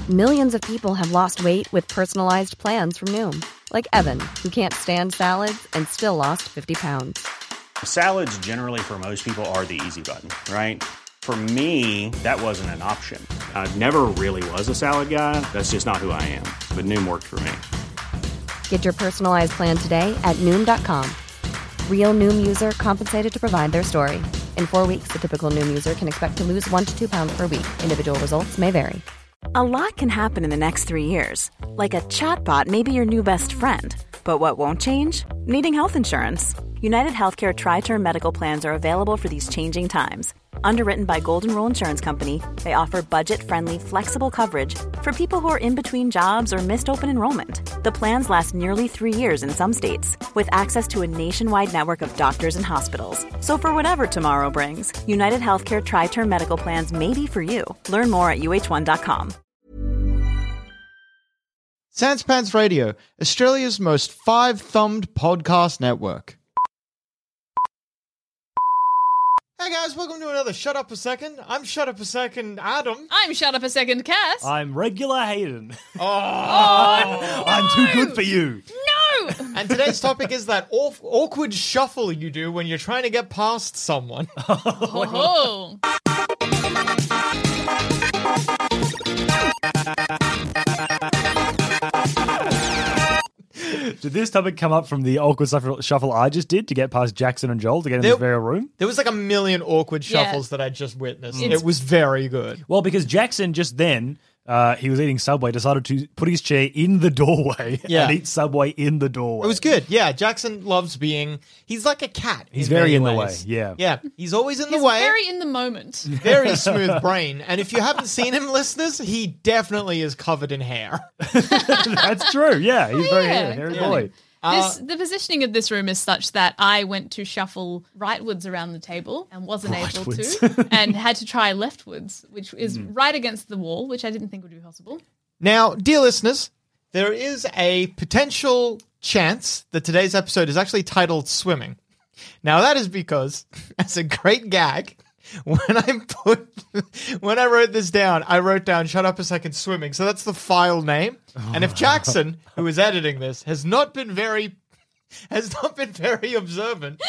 Millions of people have lost weight with personalized plans from Noom. Like Evan, who can't stand salads and still lost 50 pounds. Salads generally for most people are the easy button, right? For me, that wasn't an option. I never really was a salad guy. That's just not who I am. But Noom worked for me. Get your personalized plan today at Noom.com. Real Noom user compensated to provide their story. In 4 weeks, the typical Noom user can expect to lose 1 to 2 pounds per week. Individual results may vary. A lot can happen in the next 3 years. Like a chatbot may be your new best friend. But what won't change? Needing health insurance. United Healthcare Tri-Term Medical Plans are available for these changing times. Underwritten by Golden Rule Insurance Company, they offer budget-friendly, flexible coverage for people who are in between jobs or missed open enrollment. The plans last nearly 3 years in some states, with access to a nationwide network of doctors and hospitals. So for whatever tomorrow brings, United Healthcare Tri-Term Medical Plans may be for you. Learn more at uh1.com. Sans Pants Radio, Australia's most five-thumbed podcast network. Hey guys, welcome to another Shut Up a Second. I'm Shut Up a Second Adam. I'm Shut Up a Second Cass. I'm regular Hayden. No! I'm too good for you. No! And today's topic is that awkward shuffle you do when you're trying to get past someone. Oh. Did this topic come up from the awkward shuffle I just did to get past Jackson and Joel to get in this very room? There was like a million awkward shuffles that I just witnessed. It was very good. Well, because Jackson just then, he was eating Subway, decided to put his chair in the doorway and eat Subway in the doorway. It was good. Yeah, Jackson loves he's like a cat. He's very in the way, ways. yeah. Yeah, he's always in the He's way. very in the moment. Very smooth brain. And if you haven't seen him, listeners, he definitely is covered in hair. That's true, yeah. He's very hairy boy. The positioning of this room is such that I went to shuffle rightwards around the table and wasn't able to, and had to try leftwards, which is right against the wall, which I didn't think would be possible. Now, dear listeners, there is a potential chance that today's episode is actually titled Swimming. Now, that is because, as a great gag, when I wrote this down, I wrote down Shut Up a Second Swimming. So that's the file name. And if Jackson, who is editing this, has not been very observant,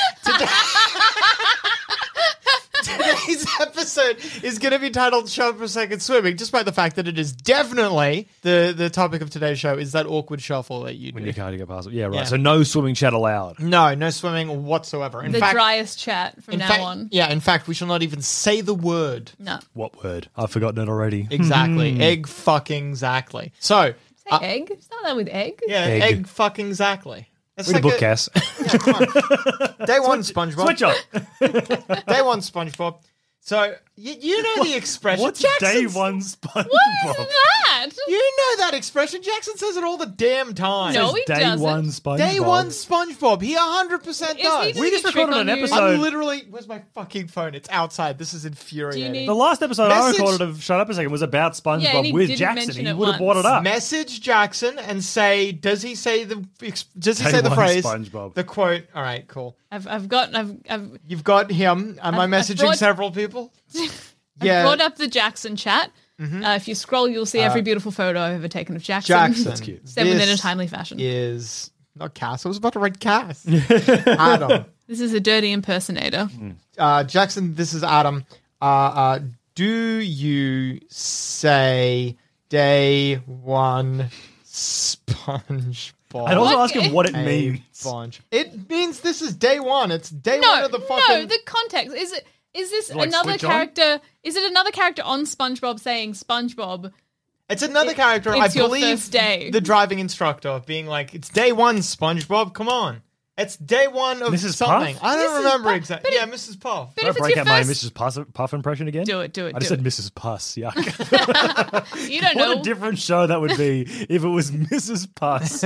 today's episode is going to be titled Shut Up a Second Swimming, despite the fact that it is definitely the topic of today's show is that awkward shuffle that you do. When you can't get past it. Yeah, right. Yeah. So no swimming chat allowed. No swimming whatsoever. In The fact, driest chat from now on. Yeah, in fact, we shall not even say the word. No. What word? I've forgotten it already. Exactly. Egg fucking exactly. So, Say egg. Start that with egg. yeah, Egg. egg fucking exactly. It's Read a book, Cass. Yeah, come on. Day one, SpongeBob. Switch up. Day one, SpongeBob. So, you know the expression. What's Jackson's- day one SpongeBob? What is that? You know that expression. Jackson says it all the damn time. No, he Day doesn't. one SpongeBob. Day one, SpongeBob. He 100% Is does. he doing We just a trick recorded on an you? episode. I'm literally... Where's my fucking phone? It's outside. This is infuriating. Do you need- The last episode I Message- recorded of Shut Up a Second was about SpongeBob Yeah, and he with didn't Jackson. mention He it would have brought it once. up. Message Jackson and say, does he say the Day one, phrase, SpongeBob. the quote? All right, cool. I've You've got him. Am I I've messaging brought- several people? brought up the Jackson chat. If you scroll, you'll see every beautiful photo I've ever taken of Jackson. Jackson. That's cute. Sent within a This timely fashion. is not Cass. I was about to write Cass. Adam. This is a dirty impersonator. Jackson, this is Adam. Do you say day one SpongeBob? I'd also What? ask him what it A means. Sponge. It means this is day one. It's day one No, of the fucking... no, the context. Is this Like another switch on? character? Is it another character on SpongeBob saying SpongeBob? It's another character, it's I your believe, first day. the driving instructor being like, it's day one, SpongeBob, come on. It's day one of Mrs. something. Puff? I don't Mrs. remember Puff, exactly. Yeah, Mrs. Puff. But Can I if it's break your out my first, Mrs. Puff impression again? do it. I just said Mrs. Puss. Yuck. You don't What know. a different show that would be if it was Mrs. Puss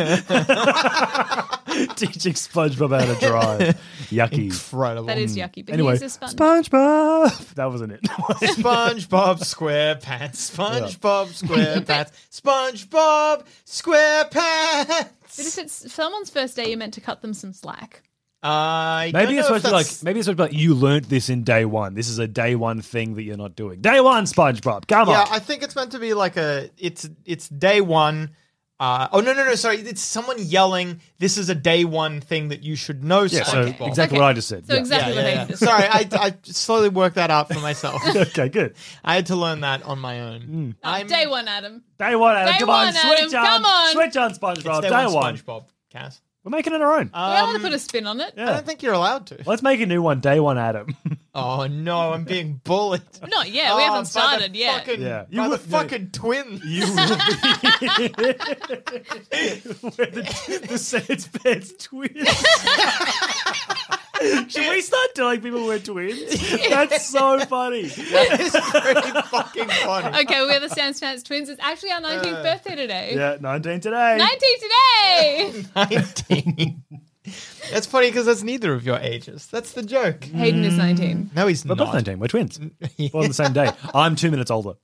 teaching SpongeBob how to drive. Yucky. Incredible. That is yucky. But Anyway, he's a sponge. SpongeBob. That wasn't it. SpongeBob SquarePants. SpongeBob SquarePants. SpongeBob SquarePants. But if it's someone's first day, you're meant to cut them some slack. Maybe it's supposed to be like you learnt this in day one. This is a day one thing that you're not doing. Day one, SpongeBob. Come on. Yeah, I think it's meant to be like it's day one. No, sorry. It's someone yelling, this is a day one thing that you should know, Yeah, so SpongeBob. exactly what I just said. So exactly what Hayden just said. Sorry, I slowly worked that out for myself. Okay, good. I had to learn that on my own. Day one, Adam. Day one, Adam. Day Come one, on, Adam, switch on. come on. Switch on, SpongeBob. It's Day one. SpongeBob, Cass. We're making it our own. We want to put a spin on it. I don't think you're allowed to. Let's make a new one. Day one, Adam. Oh no, I'm being bullied. Not yet. We haven't started yet. Yeah. By the fucking twins. You will be the Sans Pants twins. Should we start telling people we're twins? That's so funny. That is pretty fucking funny. Okay, we're the Sans Pants twins. It's actually our 19th birthday today. Yeah, 19 today. 19 today! 19. That's funny because that's neither of your ages. That's the joke. Hayden is 19. No, he's We're not. both 19. We're twins. We're on the same day. I'm 2 minutes older.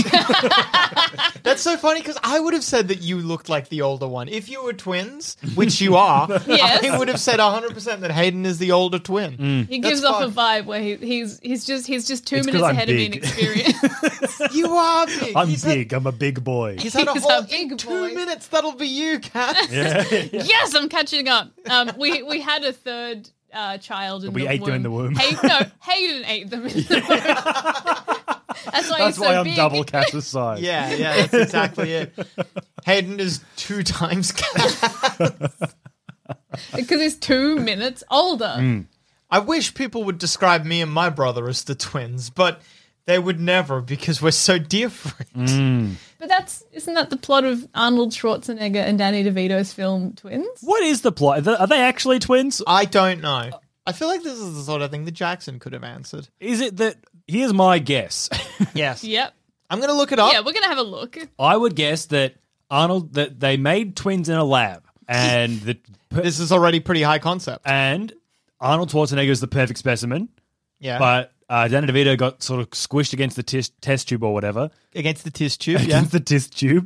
That's so funny because I would have said that you looked like the older one. If you were twins, which you are, Yes. I would have said 100% that Hayden is the older twin. He gives That's off a fine. vibe where he's just 2 It's 'cause minutes I'm ahead of me in big. experience. You are big. I'm He's big. I'm a big boy. He's had a He's whole a big in 2 boy. minutes. That'll be you, Kat. Yes, I'm catching up. We had a third child in We the ate womb. them in the womb. Hayden ate them in the womb. That's why That's he's why so I'm big. double Cass's size. Yeah, that's exactly it. Hayden is 2 times Kat. Because he's 2 minutes older. I wish people would describe me and my brother as the twins, but they would never because we're so different. But isn't that the plot of Arnold Schwarzenegger and Danny DeVito's film Twins? What is the plot? Are they actually twins? I don't know. I feel like this is the sort of thing that Jackson could have answered. Is it that... Here's my guess. Yes. Yep. I'm going to look it up. Yeah, we're gonna have a look. I would guess that that they made twins in a lab and This is already pretty high concept. and Arnold Schwarzenegger is the perfect specimen, Yeah. but Danny DeVito got sort of squished against the test tube or whatever. Against the test tube, yeah. Against the test tube.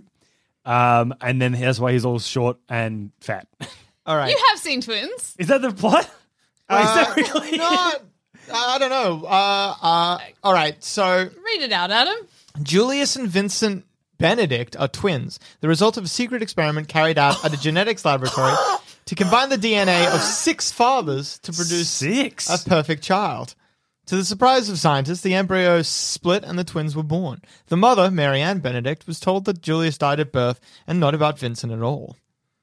And then that's why he's all short and fat. All right. You have seen Twins. Is that the plot? Wait, is that really? No, I don't know. All right, so Read it out, Adam. Julius and Vincent Benedict are twins, the result of a secret experiment carried out at a genetics laboratory to combine the DNA of 6 fathers to produce 6? a perfect child. To the surprise of scientists, the embryo split and the twins were born. The mother, Mary Ann Benedict, was told that Julius died at birth and not about Vincent at all.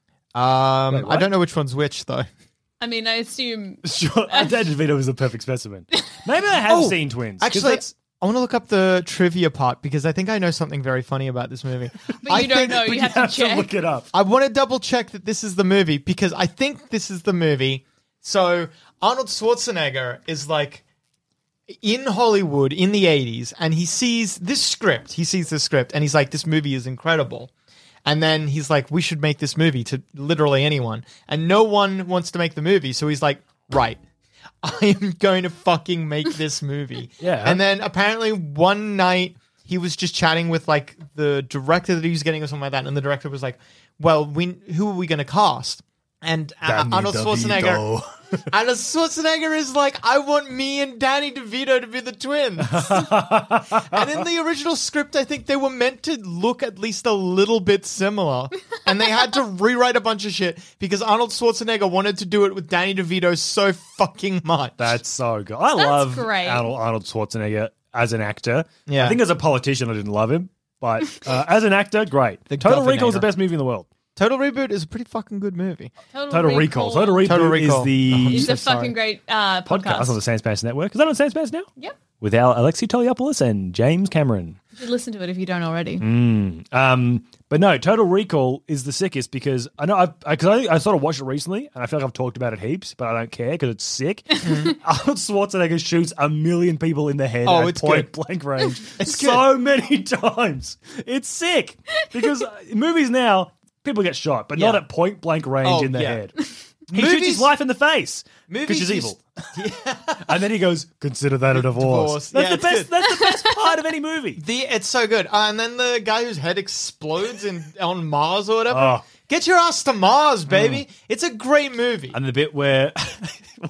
I don't know which one's which, though. I mean, I assume Sure. Danny DeVito is the perfect specimen. Maybe I have seen twins. 'cause Actually, that's- I want to look up the trivia part because I think I know something very funny about this movie. But you don't know. but You have to check. look it up. I want to double check that this is the movie because I think this is the movie. So Arnold Schwarzenegger is like in Hollywood in the 80s and he sees this script. And he's like, this movie is incredible. And then he's like, we should make this movie to literally anyone. And no one wants to make the movie. So he's like, right, I am going to fucking make this movie. Yeah. And then apparently one night he was just chatting with like the director that he was getting or something like that. And the director was like, well, who are we going to cast? And Danny Arnold Schwarzenegger. DeVito. Arnold Schwarzenegger is like, I want me and Danny DeVito to be the twins. And in the original script, I think they were meant to look at least a little bit similar. And they had to rewrite a bunch of shit because Arnold Schwarzenegger wanted to do it with Danny DeVito so fucking much. That's so good. I love great. Arnold Schwarzenegger as an actor. Yeah. I think as a politician, I didn't love him. But as an actor, great. Total Recall is the Governator. best movie in the world. Total Reboot is a pretty fucking good movie. Total Recall. Total Reboot Total Recall. is the It's so a fucking sorry. great podcast on the podcast. Sans Network. Is that on Sans now? Yep. With Alexi Toliopoulos and James Cameron. You should listen to it if you don't already. But no, Total Recall is the sickest because I know I sort of watched it recently and I feel like I've talked about it heaps, but I don't care because it's sick. Arnold Schwarzenegger shoots 1 million people in the head Oh, at it's point good. blank range It's so many times. It's sick because in movies now people get shot, but not Yeah. at point blank range Oh, in the yeah. head. He shoots his wife in the face because Movies she's used- evil. And then he goes, consider that a divorce. Divorce. Yeah, That's it's the best. good. That's the best part of any movie. It's so good. And then the guy whose head explodes on Mars or whatever. Oh. Get your ass to Mars, baby. It's a great movie. And the bit where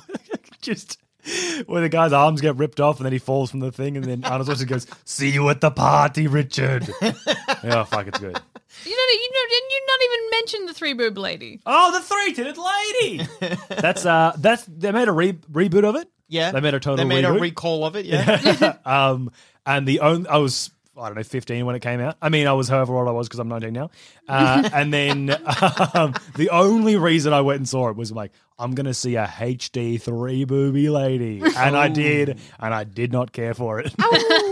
Just where the guy's arms get ripped off and then he falls from the thing and then Arnold Schwarzenegger goes, "See you at the party, Richard." Oh, fuck, it's good. Didn't you not even mention the three boob lady? Oh, the three-titted lady. That's they made a reboot of it. Yeah. They made a total They made reboot. a recall of it, yeah. And I was, I don't know, 15 when it came out. I mean, I was however old I was because I'm 19 now. And then the only reason I went and saw it was like, I'm going to see a HD 3-booby lady. And I did, and I did not care for it.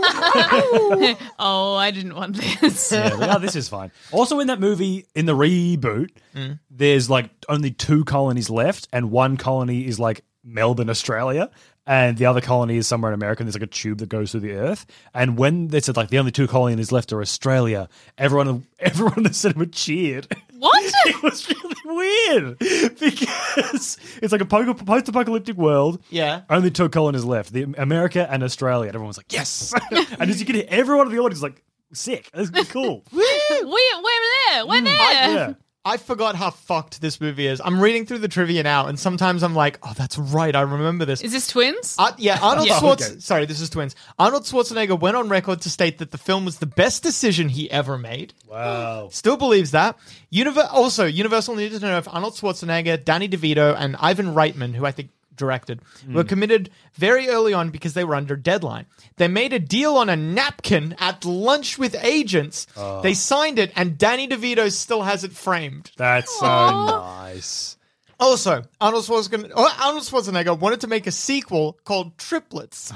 Oh, I didn't want this. Yeah, like, oh, this is fine. Also in that movie, in the reboot, there's like only 2 colonies left, and one colony is like Melbourne, Australia, and the other colony is somewhere in America, and there's like a tube that goes through the earth. And when they said like the only 2 colonies left are Australia, everyone in the cinema cheered. What? It was really weird because it's like a post-apocalyptic world. Yeah. Only 2 colonies left, the America and Australia. And everyone was like, yes. And as you can hear, everyone in the audience was like, sick. That's cool. We're there. We're there. Yeah. I forgot how fucked this movie is. I'm reading through the trivia now, and sometimes I'm like, oh, that's right, I remember this. Is this twins? Arnold Yeah. Schwarzenegger. Okay. Sorry, this is twins. Arnold Schwarzenegger went on record to state that the film was the best decision he ever made. Wow. Still believes that. Universal needed to know if Arnold Schwarzenegger, Danny DeVito, and Ivan Reitman, who I think directed, were committed very early on because they were under deadline. They made a deal on a napkin at lunch with agents. They signed it, and Danny DeVito still has it framed. That's so nice. Also, Arnold Schwarzenegger wanted to make a sequel called Triplets,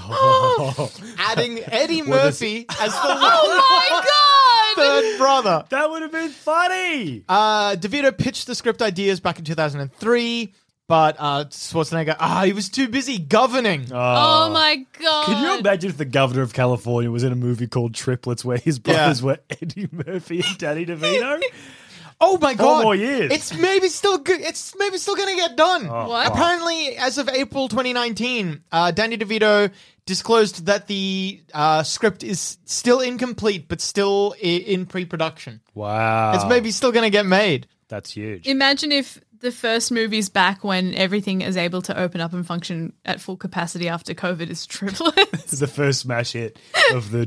adding Eddie Murphy as the Oh my god! third brother. That would have been funny. DeVito pitched the script ideas back in 2003, but Schwarzenegger, he was too busy governing. Oh my god! Can you imagine if the governor of California was in a movie called Triplets where his brothers were Eddie Murphy and Danny DeVito? Oh my god! more years. It's maybe still good. It's maybe still going to get done. What? Apparently, as of April 2019, Danny DeVito disclosed that the script is still incomplete, but still in pre-production. Wow. It's maybe still going to get made. That's huge. Imagine if the first movie's back when everything is able to open up and function at full capacity after COVID is Triplets. The first smash hit of the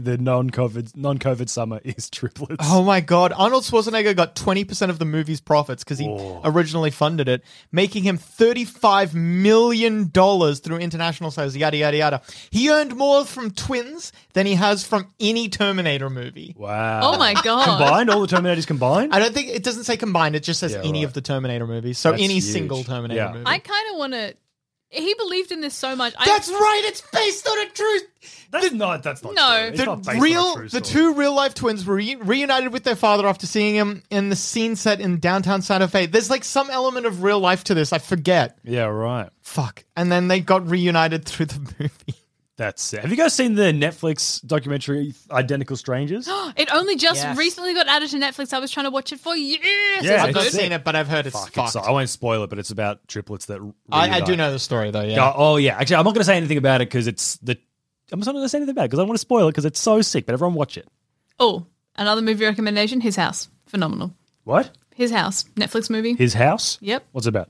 non-COVID summer is Triplets. Oh my god! Arnold Schwarzenegger got 20% of the movie's profits because he originally funded it, making him $35 million through international sales. Yada yada yada. He earned more from Twins than he has from any Terminator movie. Wow. Oh my god! Combined? All the Terminators combined? I don't think it doesn't say combined. It just says any of the Terminator movies. So That's any huge. single Terminator Yeah. movie. I kind of want to. He believed in this so much. That's right. It's based on a true. That's not No. true. It's The not based on a true story. two real life twins were reunited with their father after seeing him in the scene set in downtown Santa Fe. There's like some element of real life to this. I forget. Yeah, right. Fuck. And then they got reunited through the movie. That's it. Have you guys seen the Netflix documentary Identical Strangers? It only just Yes. recently got added to Netflix. I was trying to watch it for years. Yeah, I've it's not sick. seen it, but I've heard it's Fuck, fucked. I won't spoil it, but it's about triplets that I reunite. do know the story though. Yeah. Oh, yeah. Actually, I'm not going to say anything about it because it's the... I'm not going to say anything about it because I don't want to spoil it because it's so sick, but everyone watch it. Oh, another movie recommendation: His House. Phenomenal. What? His House. Netflix movie. His House? Yep. What's it about?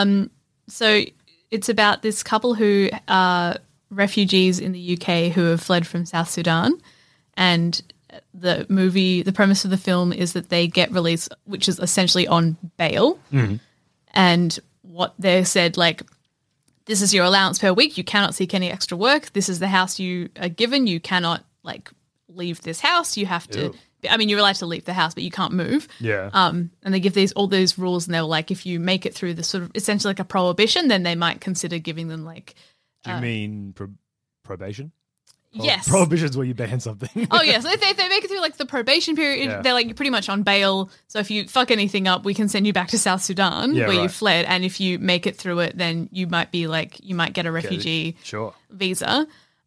So it's about this couple who are refugees in the UK who have fled from South Sudan, and the premise of the film is that they get released, which is essentially on bail, and what they said, like, this is your allowance per week. You cannot seek any extra work. This is the house you are given. You cannot like leave this house. You have to. I mean, you're allowed to leave the house, but you can't move. Yeah. And they give all those rules, and they were like, if you make it through the sort of essentially like a prohibition, then they might consider giving them like. Do you mean probation? Yes. Prohibition's where you ban something. Oh yeah, so if they make it through like the probation period, Yeah. they're like, you're pretty much on bail. So if you fuck anything up, we can send you back to South Sudan Yeah, where you right. fled. And if you make it through it, then you might be like, you might get a refugee Sure. visa.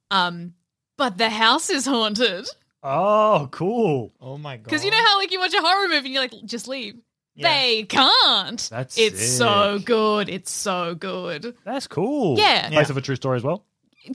But the house is haunted. Oh, cool. Oh my god. Because you know how like you watch a horror movie and you're like, just leave. Yeah. They can't. That's it's sick. so good. It's so good. That's cool. Yeah. Based off a true story as well.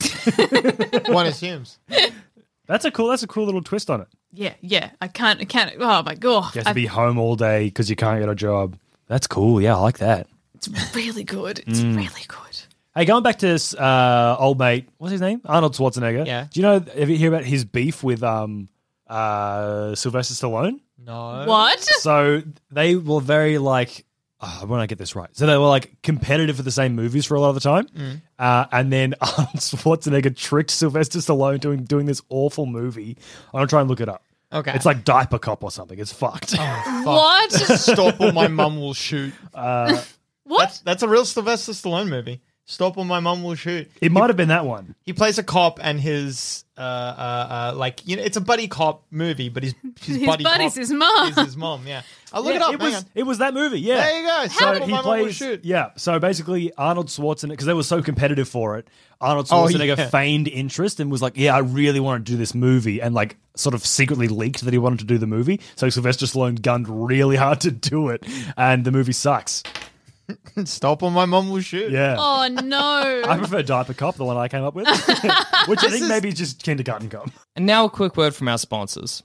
One assumes. That's a cool little twist on it. Yeah. I can't. Oh my god. You have to be home all day because you can't get a job. That's cool. Yeah, I like that. It's really good. It's really good. Hey, going back to this old mate, what's his name? Arnold Schwarzenegger. Yeah. Do you know, have you heard about his beef with Sylvester Stallone? No. What? So they were very like, when I get this right. So they were like competitive for the same movies for a lot of the time. And then Arnold Schwarzenegger tricked Sylvester Stallone doing this awful movie. I'm going to try and look it up. Okay. It's like Diaper Cop or something. It's fucked. What? Stop or my mum will shoot. What? That's a real Sylvester Stallone movie. Stop or my mum will shoot. It might have been that one. He plays a cop and his it's a buddy cop movie, but his buddy buddy's cop his mom. is his mom. Yeah, I'll look it up. Hang on. It was that movie, yeah. There you go. So Stop or he my mum will plays, shoot. yeah. So basically, Arnold Schwarzenegger, because they were so competitive for it, Arnold Oh, Schwarzenegger yeah. feigned interest and was like, "Yeah, I really want to do this movie," and like sort of secretly leaked that he wanted to do the movie. So Sylvester Stallone gunned really hard to do it, and the movie sucks. Stop or my mum will shoot. Yeah. Oh no. I prefer Diaper Cop, the one I came up with, which I think is- maybe is just Kindergarten Cop. And now a quick word from our sponsors.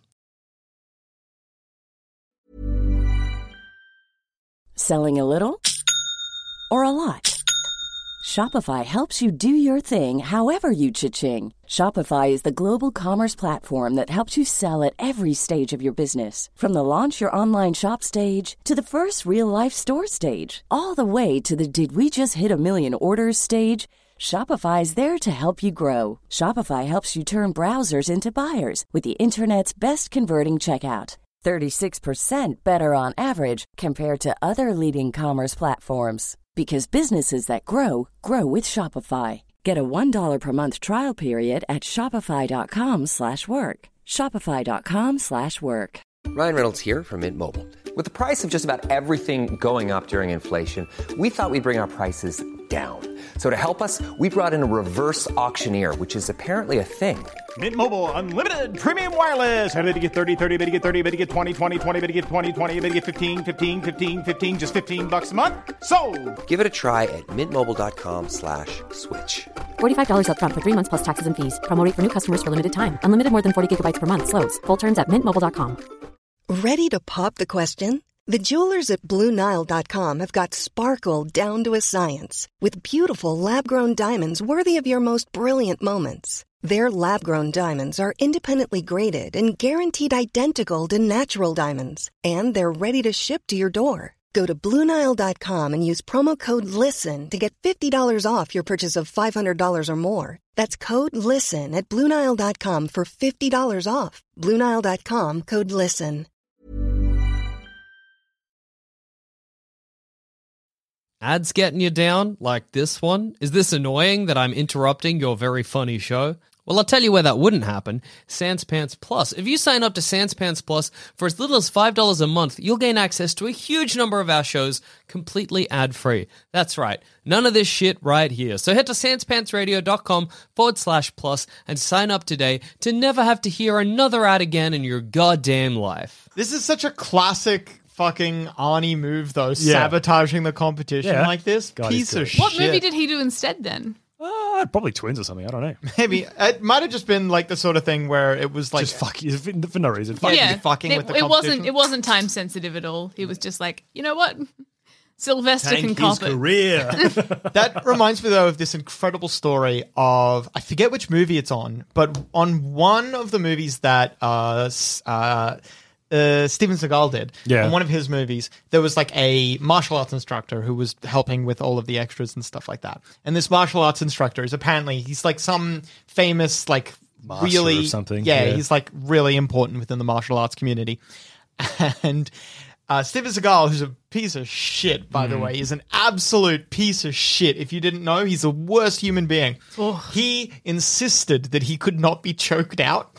Selling a little or a lot? Shopify helps you do your thing however you cha-ching. Shopify is the global commerce platform that helps you sell at every stage of your business. From the launch your online shop stage to the first real-life store stage, all the way to the did we just hit a million orders stage. Shopify is there to help you grow. Shopify helps you turn browsers into buyers with the internet's best converting checkout. 36% better on average compared to other leading commerce platforms. Because businesses that grow, grow with Shopify. Get a $1 per month trial period at shopify.com/work. Shopify.com/work. Ryan Reynolds here from Mint Mobile. With the price of just about everything going up during inflation, we thought we'd bring our prices down. So to help us, we brought in a reverse auctioneer, which is apparently a thing. Mint Mobile Unlimited Premium Wireless. How to get 30, 30, bit to get 30, bit to get 20, 20, 20, bit to get 20, 20, bit to get 15, 15, 15, 15, just $15 a month? Sold! Give it a try at mintmobile.com/switch. $45 up front for 3 months plus taxes and fees. Promo rate for new customers for limited time. Unlimited more than 40 gigabytes per month. Slows full terms at mintmobile.com. Ready to pop the question? The jewelers at BlueNile.com have got sparkle down to a science with beautiful lab-grown diamonds worthy of your most brilliant moments. Their lab-grown diamonds are independently graded and guaranteed identical to natural diamonds, and they're ready to ship to your door. Go to BlueNile.com and use promo code LISTEN to get $50 off your purchase of $500 or more. That's code LISTEN at BlueNile.com for $50 off. BlueNile.com, code LISTEN. Ads getting you down like this one? Is this annoying that I'm interrupting your very funny show? Well, I'll tell you where that wouldn't happen. Sans Pants Plus. If you sign up to Sans Pants Plus for as little as $5 a month, you'll gain access to a huge number of our shows completely ad-free. That's right. None of this shit right here. So head to sanspantsradio.com/plus and sign up today to never have to hear another ad again in your goddamn life. This is such a classic fucking Arnie move, though, sabotaging the competition like this. God, Piece he's of good. What shit. movie did he do instead then? Probably Twins or something. I don't know. Maybe. It might have just been like the sort of thing where it was like... Just fuck you for no reason. Yeah. fucking with the competition. It wasn't time sensitive at all. He was just like, you know what? Sylvester can Tank cop his it. career. That reminds me, though, of this incredible story of... I forget which movie it's on, but on one of the movies that Steven Seagal did. Yeah. In one of his movies, there was like a martial arts instructor who was helping with all of the extras and stuff like that. And this martial arts instructor is apparently, he's like some famous, like Master really... of something. Yeah, Yeah. he's like really important within the martial arts community. And Steven Seagal, who's a piece of shit, by the way, is an absolute piece of shit. If you didn't know, he's the worst human being. He insisted that he could not be choked out.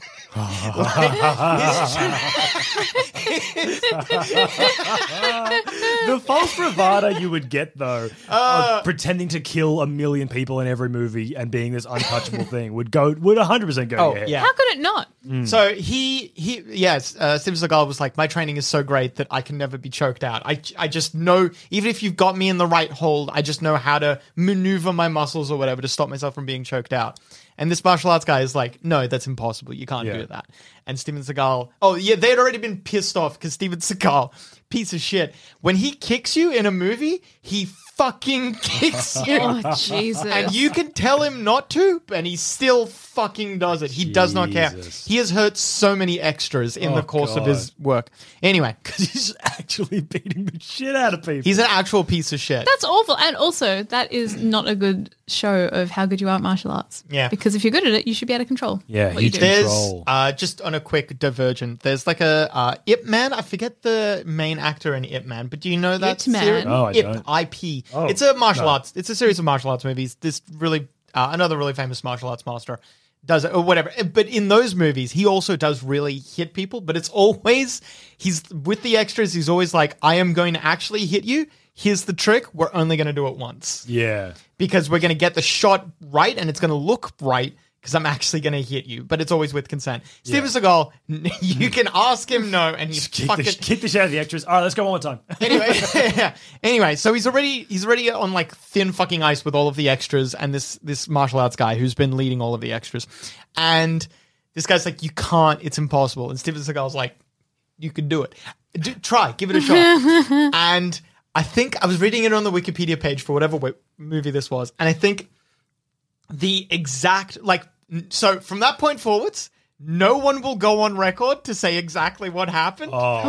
The false bravado you would get, though, of pretending to kill a million people in every movie and being this untouchable thing would 100% go to your head. yeah. How could it not? So Steven Seagal was like, my training is so great that I can never be choked out. I just know, even if you've got me in the right hold, I just know how to maneuver my muscles or whatever to stop myself from being choked out. And this martial arts guy is like, no, that's impossible. You can't do that. and Steven Seagal. Oh yeah, they had already been pissed off because Steven Seagal, piece of shit. When he kicks you in a movie, he fucking kicks you. Oh, Jesus. And you can tell him not to, and he still fucking does it. He does not care. He has hurt so many extras in the course of his work. Anyway, because he's actually beating the shit out of people. He's an actual piece of shit. That's awful. And also, that is not a good show of how good you are at martial arts. Yeah. Because if you're good at it, you should be out of control. Yeah, what you do. There's, just on a quick divergent, there's like a Ip Man. I forget the main actor in Ip Man, but do you know that Ip Man? series? Oh, I Ip, don't. IP. Oh, it's a martial no. arts. It's a series of martial arts movies. This really, another really famous martial arts master does it, or whatever. But in those movies, he also does really hit people, but it's always, he's with the extras, he's always like, I am going to actually hit you. Here's the trick. We're only going to do it once. Yeah. Because we're going to get the shot right and it's going to look right because I'm actually going to hit you. But it's always with consent. Steven Seagal, you can ask him no and he fucking... Kick the shit out of the extras. All right, let's go one more time. Anyway, so he's already on like thin fucking ice with all of the extras and this martial arts guy who's been leading all of the extras. And this guy's like, you can't, it's impossible. And Steven Seagal's like, you can do it. Try, give it a shot. And I think I was reading it on the Wikipedia page for whatever movie this was. And I think the exact, like, so from that point forwards, no one will go on record to say exactly what happened. Oh,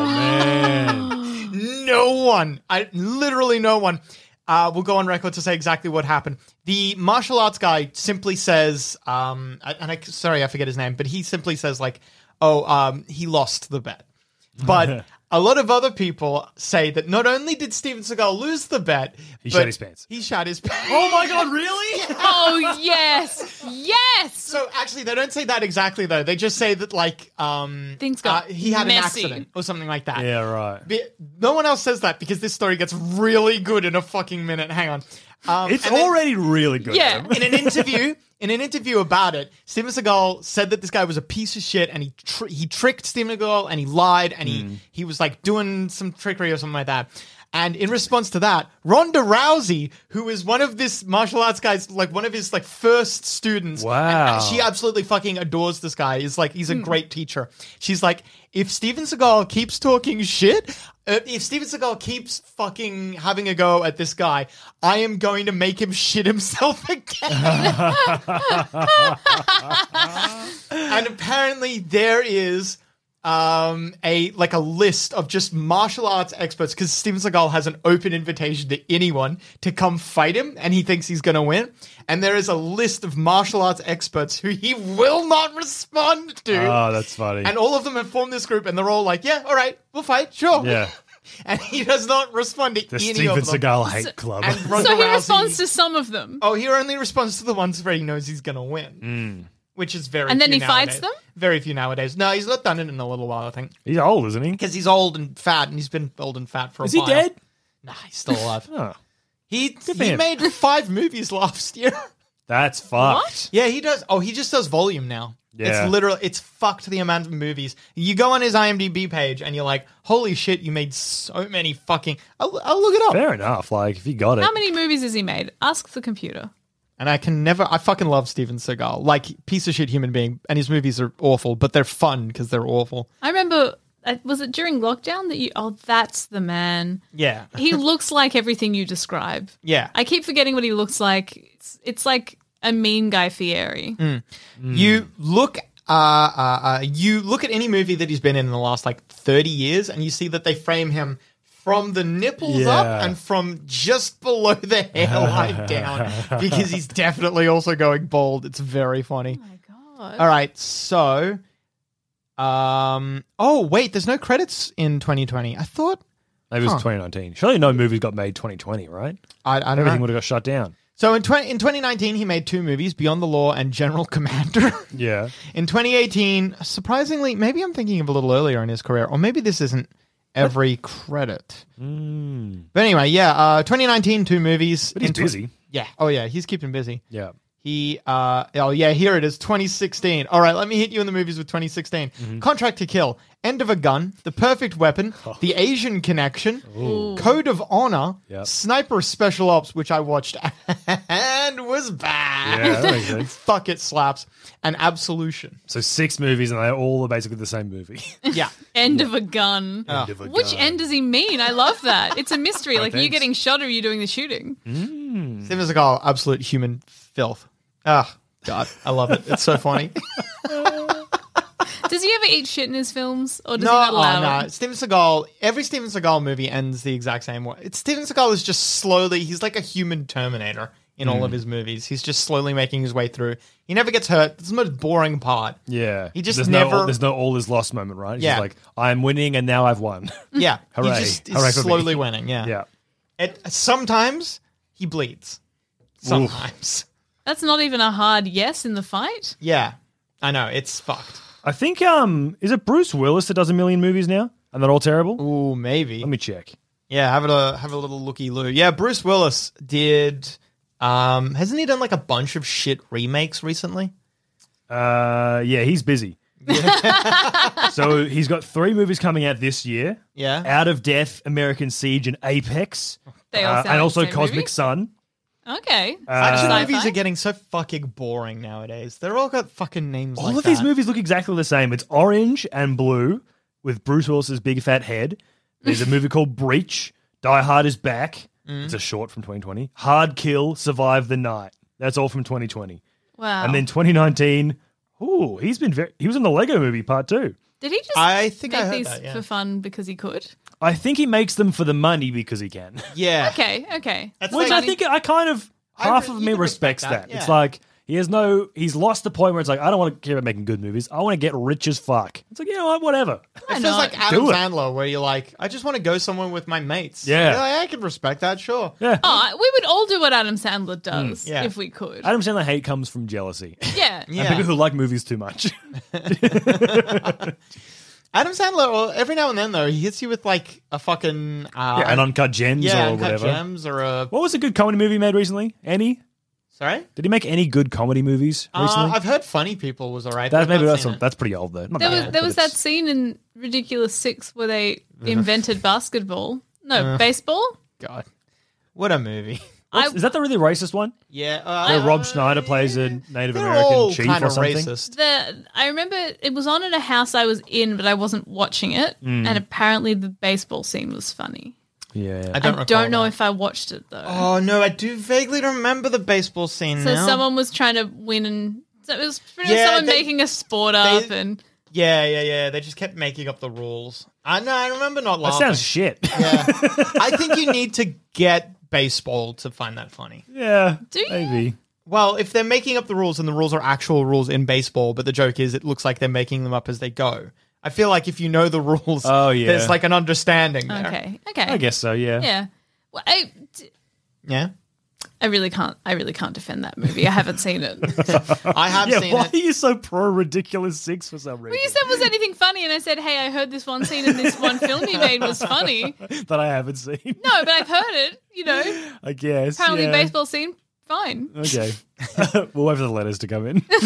man. No one. Literally no one will go on record to say exactly what happened. The martial arts guy simply says, sorry, I forget his name, but he simply says like, he lost the bet. But a lot of other people say that not only did Steven Seagal lose the bet, he shat his pants. He shat his pants. Oh my God, really? Oh, yes. Yes. So actually, they don't say that exactly, though. They just say that, like, things got he had messy. an accident or something like that. Yeah, right. But no one else says that because this story gets really good in a fucking minute. Hang on. It's already really good. Yeah. In an interview about it, Steven Seagal said that this guy was a piece of shit and he tricked Steven Seagal and he lied and he was like doing some trickery or something like that. And in response to that, Ronda Rousey, who is one of this martial arts guys, like one of his like first students. Wow. And she absolutely fucking adores this guy. He's a great teacher. She's like, if Steven Seagal keeps talking shit, if Steven Seagal keeps fucking having a go at this guy, I am going to make him shit himself again. And apparently there is a list of just martial arts experts because Steven Seagal has an open invitation to anyone to come fight him and he thinks he's going to win. And there is a list of martial arts experts who he will not respond to. Oh, that's funny. And all of them have formed this group and they're all like, yeah, all right, we'll fight, sure. Yeah. And he does not respond to The any Steven of them. Seagal hate club. And Ronda So he Rousey- responds to some of them. Oh, he only responds to the ones where he knows he's going to win. Which is very And then few he fights nowadays. them? Very few nowadays. No, he's not done it in a little while, I think. He's old, isn't he? Because he's old and fat, and he's been old and fat for a Is while. he dead? Nah, he's still alive. Oh, He for he him. made 5 movies last year. that's fucked. Yeah, he does. Oh, he just does volume now. Yeah. It's fucked the amount of movies. You go on his IMDb page, and you're like, holy shit, you made so many fucking... I'll look it up. Fair enough. Like, if you got it. How many movies has he made? Ask the computer. And I fucking love Steven Seagal. Like, piece of shit human being. And his movies are awful, but they're fun because they're awful. I remember, was it during lockdown that that's the man. Yeah. He looks like everything you describe. Yeah. I keep forgetting what he looks like. It's like a mean Guy Fieri. You look at any movie that he's been in the last like 30 years and you see that they frame him from the nipples up and from just below the hairline down because he's definitely also going bald. It's very funny. Oh my God. All right, so oh wait, there's no credits in 2020. I thought Maybe it was 2019. Surely no movies got made 2020, right? I don't Everything know. would have got shut down. So in 2019 he made 2 movies, Beyond the Law and General Commander. Yeah. In 2018, surprisingly, maybe I'm thinking of a little earlier in his career, or maybe this isn't every credit. But anyway, 2019, 2 movies. But he's busy. Yeah. Oh, yeah. He's keeping busy. Yeah. He, here it is, 2016. All right, let me hit you in the movies with 2016. Contract to Kill, End of a Gun, The Perfect Weapon, The Asian Connection, Code of Honor, Yep. Sniper Special Ops, which I watched, and was bad. Yeah, that makes sense. Fuck, it slaps. And Absolution. So 6 movies, and they all are basically the same movie. Yeah. End of a gun. End of a Which gun. end does he mean? I love that. It's a mystery. Like, are you thanks. getting shot or are you doing the shooting? Steven Seagal, absolute human filth. Ah, God, I love it. It's so funny. Does he ever eat shit in his films? Or does No, he not allow no. it? Steven Seagal, every Steven Seagal movie ends the exact same way. Steven Seagal is just slowly, he's like a human Terminator in all of his movies. He's just slowly making his way through. He never gets hurt. It's the most boring part. Yeah. He just there's never- there's no all is lost moment, right? He's Yeah. just like, I'm winning and now I've won. Yeah. Hooray. He just Hooray is for me. slowly winning. Yeah. Yeah. Sometimes he bleeds. Sometimes. That's not even a hard yes in the fight. Yeah. I know. It's fucked. I think, is it Bruce Willis that does a million movies now? And they're all terrible? Ooh, maybe. Let me check. Yeah, have a little looky loo. Yeah, Bruce Willis did. Hasn't he done like a bunch of shit remakes recently? Yeah, he's busy. So he's got 3 movies coming out this year. Yeah. Out of Death, American Siege, and Apex. They all sound and like also the same Cosmic movie? Sun. Okay. Action Sci-fi? movies are getting so fucking boring nowadays. They're all got fucking names All like of these that. movies look exactly the same. It's orange and blue with Bruce Willis's big fat head. There's a movie called Breach. Die Hard is back. It's a short from 2020. Hard Kill, Survive the Night. That's all from 2020. Wow. And then 2019, he was in the Lego Movie Part 2. Did he just I think make I heard these that, yeah. for fun because he could? I think he makes them for the money because he can. Yeah. Okay. That's Which like- I think I kind of, half of you me can respects respect that. that, It's yeah. like, he's lost the point where it's like, I don't want to care about making good movies. I want to get rich as fuck. It's like, you know what, whatever. It feels not? like Adam Do it. Sandler, where you're like, I just want to go somewhere with my mates. Yeah. You're like, I can respect that, sure. Yeah. Oh, we would all do what Adam Sandler does Yeah. if we could. Adam Sandler hate comes from jealousy. Yeah. Yeah. And people who like movies too much. Adam Sandler, well, every now and then though, he hits you with like a fucking Yeah, and Uncut Gems yeah, or Uncut whatever. Gems or a What was a good comedy movie he made recently? Any? sorry. Did he make any good comedy movies recently? I've heard Funny People was alright. but I've Maybe not seen it. that's pretty old though. Not There that was old, there but was that it's- scene in Ridiculous 6 where they invented basketball. No, baseball. God, what a movie. Is that the really racist one? Yeah, Where Rob Schneider plays a Native they're American all chief kind or of something? racist. I remember it was on at a house I was in, but I wasn't watching it, and apparently the baseball scene was funny. Yeah. I don't, I don't know recall if I watched it though. Oh no, I do vaguely remember the baseball scene So now. someone was trying to win, and so it was pretty much Yeah, someone they- making a sport up, and Yeah. They just kept making up the rules. I know. I remember not That laughing. sounds shit. Yeah, I think you need to get baseball to find that funny. Yeah. Do you? Maybe. Well, if they're making up the rules and the rules are actual rules in baseball, but the joke is it looks like they're making them up as they go. I feel like if you know the rules, Oh, yeah. there's like an understanding there. okay. I guess so, yeah. Yeah. Well, Yeah, I really can't defend that movie. I haven't seen it. I have Yeah, seen why it. are you so pro Ridiculous 6 for some Well, reason? you said was anything funny, and I said, "Hey, I heard this one scene in this one film he made was funny." That I haven't seen. No, but I've heard it. You know, I guess. apparently yeah. baseball scene fine. Okay. We'll wait for the letters to come in.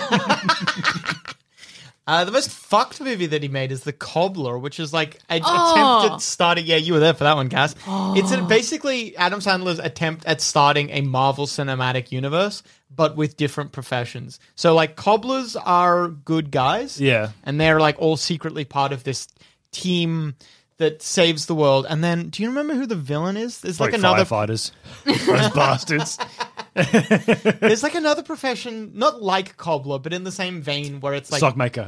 The most fucked movie that he made is The Cobbler, which is like an Oh. attempt at starting. Yeah, you were there for that one, Cass. It's basically Adam Sandler's attempt at starting a Marvel Cinematic Universe, but with different professions. So, like, cobblers are good guys. Yeah. And they're like all secretly part of this team that saves the world. And then, do you remember who the villain is? There's like another. firefighters. Those bastards. There's like another profession, not like cobbler, but in the same vein, where it's like Sock maker.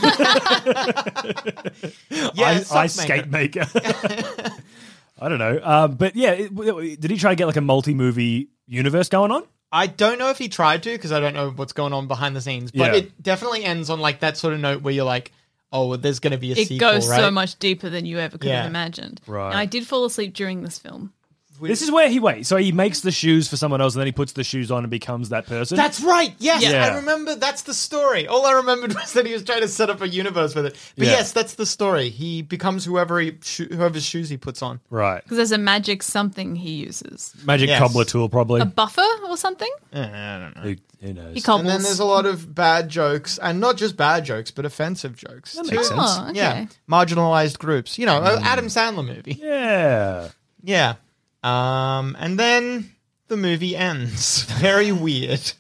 yeah, Ice sock skate maker. maker. I don't know. But yeah, did he try to get like a multi-movie universe going on? I don't know if he tried to because I don't know what's going on behind the scenes, but Yeah. it definitely ends on like that sort of note where you're like, oh, well, there's going to be a It sequel, goes right? so much deeper than you ever could Yeah. have imagined. Right. And I did fall asleep during this film. This is where so he makes the shoes for someone else and then he puts the shoes on and becomes that person. That's right. Yes, Yeah. I remember. That's the story. All I remembered was that he was trying to set up a universe with it. But Yeah. yes, that's the story. He becomes whoever's shoes he puts on. right. Because there's a magic something he uses. Magic Yes. cobbler tool, probably. A buffer or something? I don't know. Who knows? He cobbles. And then there's a lot of bad jokes, and not just bad jokes, but offensive jokes. That too. makes sense. Oh, okay. Yeah, marginalized groups. You know, Adam Sandler movie. Yeah. Yeah. And then the movie ends. Very weird.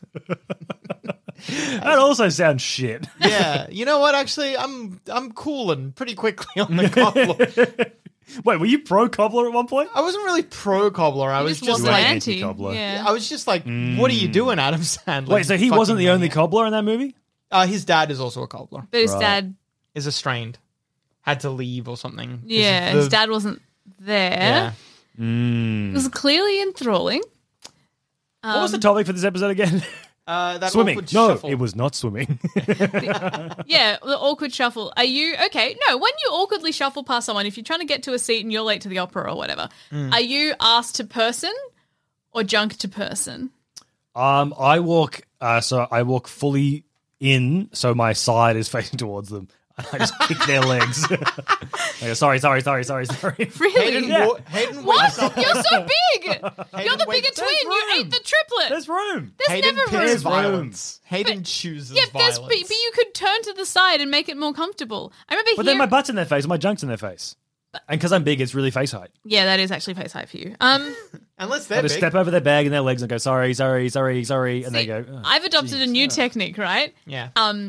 That also sounds shit. Yeah. You know what? Actually, I'm cooling pretty quickly on the cobbler. Wait, were you pro cobbler at one point? I wasn't really pro cobbler. I was just wasn't like anti. anti-cobbler. Yeah. I was just like, what are you doing, Adam Sandler? Wait, so he Fucking wasn't the only maniac. cobbler in that movie? His dad is also a cobbler. But his dad, Is estranged. Had to leave or something. 'cause yeah, of his the- dad wasn't there. Yeah. It was clearly enthralling. What was the topic for this episode again? That Swimming. awkward No, shuffle. it was not swimming. Yeah, the awkward shuffle. Are you okay? No, when you awkwardly shuffle past someone, if you're trying to get to a seat and you're late to the opera or whatever, are you asked to person or junk to person? I walk fully in, so my side is facing towards them. I just kick their legs. I go, sorry. Really? Hayden What? wakes up. You're so big. You're the wait, bigger there's twin. You room. ate the triplet. There's room. There's Hayden never picks room. violence. Hayden chooses Yeah, violence. but you could turn to the side and make it more comfortable. I remember But here. then my butt's in their face, and my junk's in their face. And because I'm big, it's really face height. Yeah, that is actually face height for you. Unless I they're just big. step over their bag and their legs and go, sorry, and they go, oh. I've adopted a new technique, right? Yeah.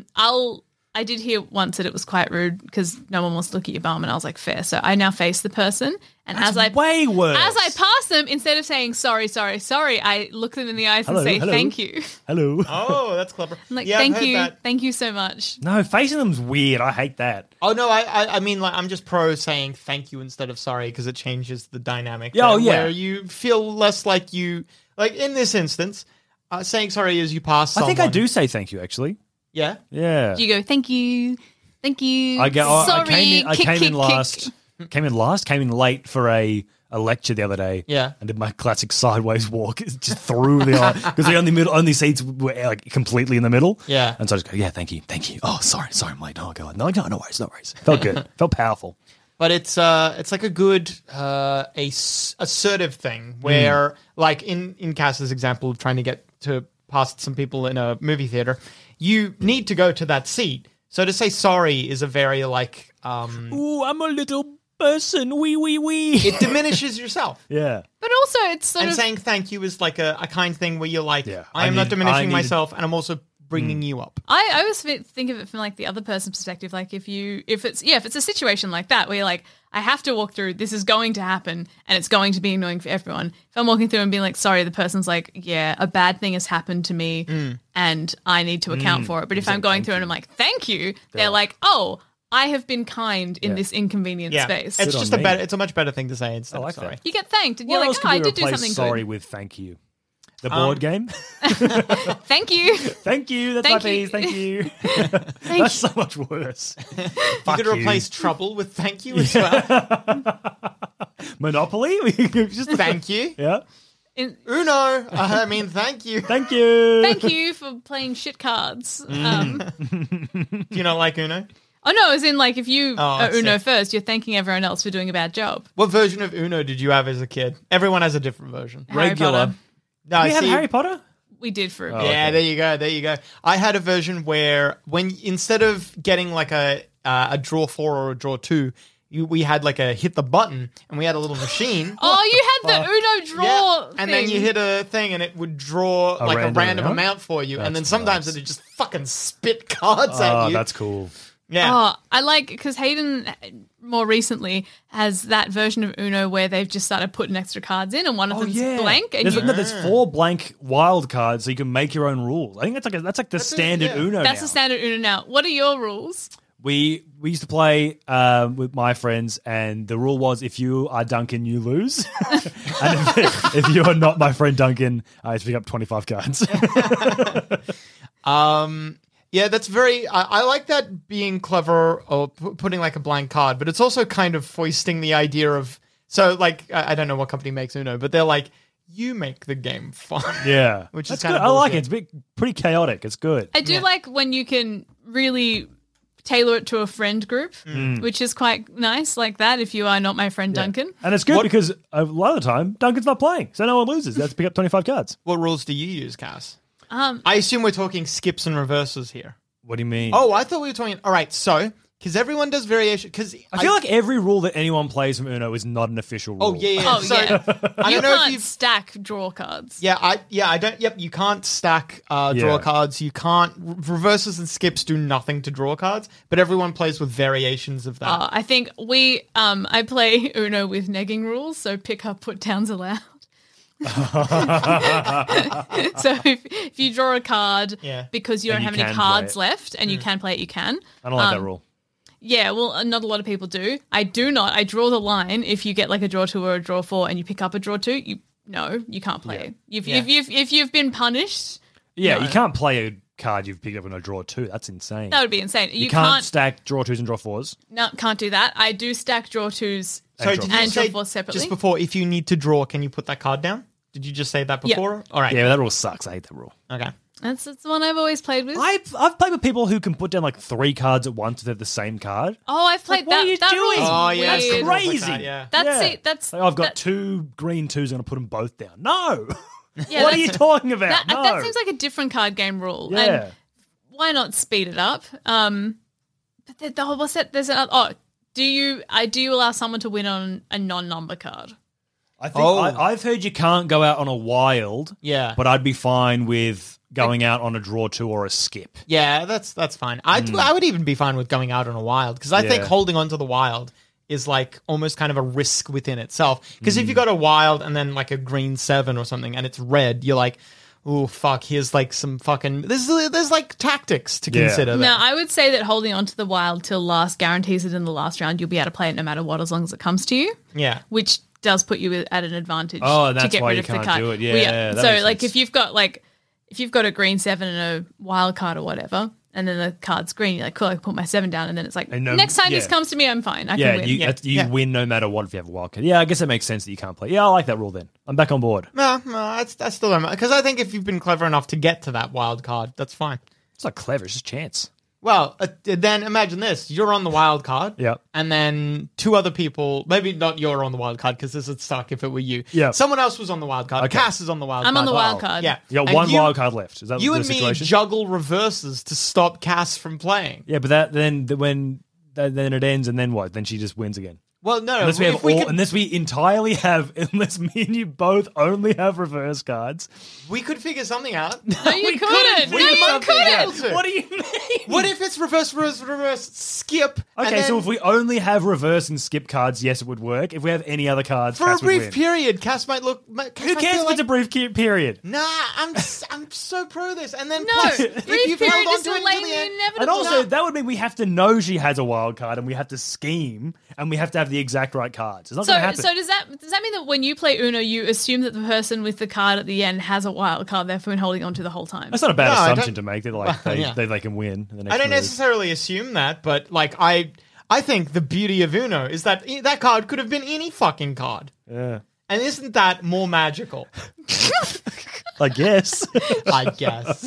I did hear once that it was quite rude because no one wants to look at your bum, and I was like, fair. So I now face the person, and That's way worse. as I pass them, instead of saying sorry, I look them in the eyes Hello, and say hello. thank you. Hello. Oh, that's clever. I'm like, yeah, I've heard that. thank you so much. No, facing them's weird. I hate that. Oh no, I mean like I'm just pro saying thank you instead of sorry because it changes the dynamic. Yeah, oh, there, yeah. Where you feel less like you like in this instance, saying sorry as you pass. I think I someone- do say thank you, actually. Yeah. Yeah. You go, thank you. I Sorry. came in late for a lecture the other day. Yeah. And did my classic sideways walk just through the aisle because the only seats were like completely in the middle. Yeah. And so I just go, yeah, thank you. Oh, sorry, I'm late. Oh god, no worries. Felt good. Felt powerful. But it's like a good assertive thing where like in Cass's example of trying to get to past some people in a movie theater, you need to go to that seat. So to say sorry is a very like Ooh, I'm a little person. Wee. it diminishes yourself. Yeah. But also, it's sort And of saying thank you is like a kind thing where you're like, Yeah, I am not diminishing I myself, and I'm also bringing you up. I always think of it from like the other person's perspective. Like if it's a situation like that where you're like, I have to walk through, this is going to happen and it's going to be annoying for everyone. If I'm walking through and being like, sorry, the person's like, yeah, a bad thing has happened to me and I need to account for it. But if I'm going through and I'm like, thank you, they're like, oh, I have been kind in this inconvenient Yeah, space. it's Good just on a me. it's a much better thing to say instead I like of sorry. that. You get thanked and What you're else like, could oh, we I did do replace something sorry good. with thank you? The board game? Thank you. Thank you. That's Thank my you. piece. Thank you. That's so much worse. You Fuck could replace trouble with thank you as well. Monopoly? We could just Thank you. Yeah. Uno. I mean, thank you. Thank you. Thank you for playing shit cards. Do you not like Uno? Oh no, as in like if you I see. Uno first, you're thanking everyone else for doing a bad job. What version of Uno did you have as a kid? Everyone has a different version. Harry Regular. Potter. No, Do we have see- Harry Potter? We did for a Oh, bit. Yeah, there you go. I had a version where when instead of getting like a draw 4 or a draw 2, we had like a hit the button and we had a little machine. Oh, you had the Uno draw And then you thing. hit a thing and it would draw like a random random amount? amount for you. And then That's sometimes nice. it'd just fucking spit cards at Oh, you. that's cool. Yeah. Oh, I like because Hayden more recently has that version of Uno where they've just started putting extra cards in, and one of them's blank. And There's 4 blank wild cards, so you can make your own rules. I think that's like the standard Uno. that's now. the standard Uno now. What are your rules? We used to play with my friends, and the rule was if you are Duncan, you lose. And if you are not my friend Duncan, I pick up 25 cards. Yeah, that's very. I like that being clever or putting like a blank card, but it's also kind of foisting the idea of. So, like, I don't know what company makes Uno, but they're like, you make the game fun. Yeah, Which is that's kind good. of I like it. bullshit. It's pretty chaotic. It's good. I do like when you can really tailor it to a friend group, which is quite nice, like that. If you are not my friend Duncan, And it's good because a lot of the time Duncan's not playing, so no one loses. They have to pick up 25 cards. What rules do you use, Cass? I assume we're talking skips and reverses here. What do you mean? Oh, I thought we were talking. All right, so because everyone does variation. Because I feel like every rule that anyone plays from Uno is not an official rule. Oh yeah. Oh, So, yeah. I You don't know if can't you've stack draw cards. Yeah, I don't. Yep, you can't stack draw Yeah. cards. You can't reverses and skips do nothing to draw cards, but everyone plays with variations of that. I think I play Uno with negging rules, so pick up, put downs allowed. So if you draw a card Yeah. because you And don't you have any can play cards it. left and you can play it, you can. I don't like that rule. Yeah, well, not a lot of people do. I do not. I draw the line if you get like a draw 2 or a draw 4 and you pick up a draw 2, you can't play it. If you've been punished, Yeah, you can't play a card you've picked up in a draw 2. That's insane. that would be insane. you can't stack draw 2s and draw 4s. No, can't do that. I do stack draw 2s. So draw did you and say draw 4 separately. just before, if you need to draw, can you put that card down? Did you just say that Yeah. before? All right. Yeah, but that rule sucks. I hate that rule. Okay. That's the one I've always played with. I've played with people who can put down like 3 cards at once if they're the same card. Oh, I've played what that. are you that doing? rule is Oh, yeah, weird. it's Crazy. like that, yeah. That's it. That's Like, I've got that- 2 green 2s and I'm going to put them both down. No. yeah, What are you that's- talking about? That, No. that seems like a different card game rule. Yeah. And why not speed it up? But what's that? There's another. Oh, do you allow someone to win on a non-number card? I think I've heard you can't go out on a wild. Yeah. But I'd be fine with going out on a draw 2 or a skip. Yeah, that's fine. I would even be fine with going out on a wild because I think Yeah. holding on to the wild is like almost kind of a risk within itself. Because if you got a wild and then like a green 7 or something and it's red, you're like, oh fuck, here's like some fucking there's like tactics to Yeah. consider. No, there. I would say that holding on to the wild till last guarantees it in the last round. You'll be able to play it no matter what, as long as it comes to you. Yeah. Which does put you at an advantage. Oh, to that's get why rid you of the can't card. do it. Well, Yeah, that so makes like sense. if you've got a green 7 and a wild card or whatever, and then the card's green, you're like, cool, I can put my 7 down, and then it's like, And no- next time yeah. this comes to me, I'm fine. I Yeah, can win. you Yeah. win no matter what if you have a wild card. Yeah, I guess it makes sense that you can't play. Yeah, I like that rule then. I'm back on board. No, I still don't because I think if you've been clever enough to get to that wild card, that's fine. It's not clever. It's just chance. Well, then imagine this: you're on the wild card, Yep. and then 2 other people. Maybe not you're on the wild card because this would suck if it were you. Yep. Someone else was on the wild card. Okay. Cass is on the wild I'm card. on the wild card. Yeah, You got And one wild card left. Is that You the and situation? me juggle reverses to stop Cass from playing. Yeah, but then it ends, and then what? Then she just wins again. Well, no, Unless we have if we could, unless we entirely have, unless me and you both only have reverse cards. we could figure something out. No, you couldn't. No, We you might be able couldn't. to. What do you mean? What if it's reverse, skip? and Okay, so then if we only have reverse and skip cards, yes, it would work. If we have any other cards, for a Cass would brief win. period, Cass might look. Who cares if it's a brief period? Nah, I'm so pro this. And then No, plus, brief if you've period held on is to it delaying until the the end, inevitable. And also, that would mean we have to know she has a wild card, and we have to scheme, and we have to have the exact right cards. It's not going to happen. So does that mean that when you play Uno, you assume that the person with the card at the end has a wild card, therefore been holding on to the whole time? That's not a bad No, I assumption don't- to make. They're like Yeah. they can win. In the next I don't move. necessarily assume that, but like I think the beauty of Uno is that that card could have been any fucking card. Yeah. And isn't that more magical? I guess. I guess.